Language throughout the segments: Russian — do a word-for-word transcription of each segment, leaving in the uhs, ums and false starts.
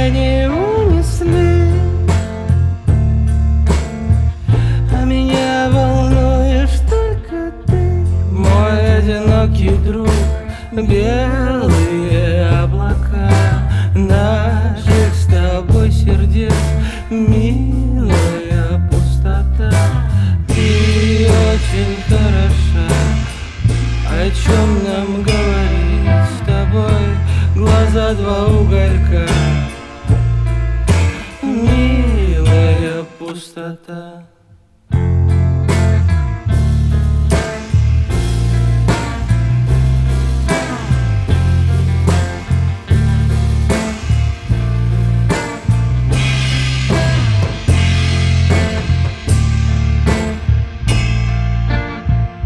тени унесли, а меня волнуешь только ты, мой одинокий друг. Белые облака наших с тобой сердец, милая пустота. Ты очень хороша, о чем нам говорить с тобой, глаза два уголька, милая пустота.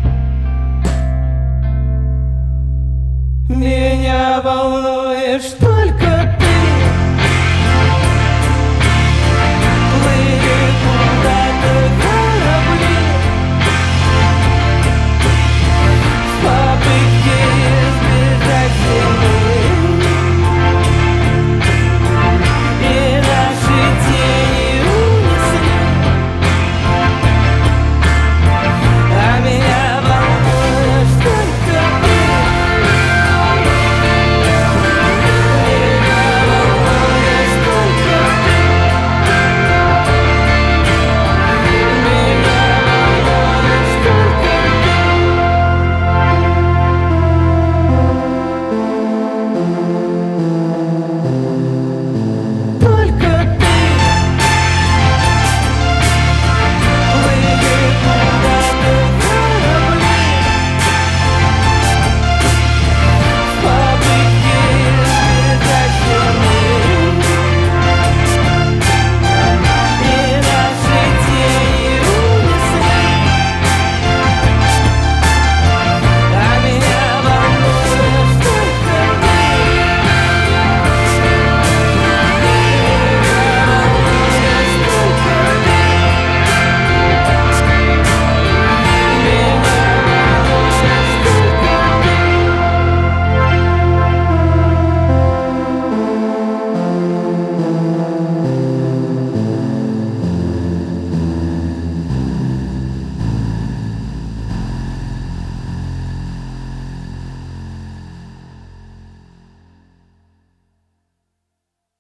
Меня волнуешь, что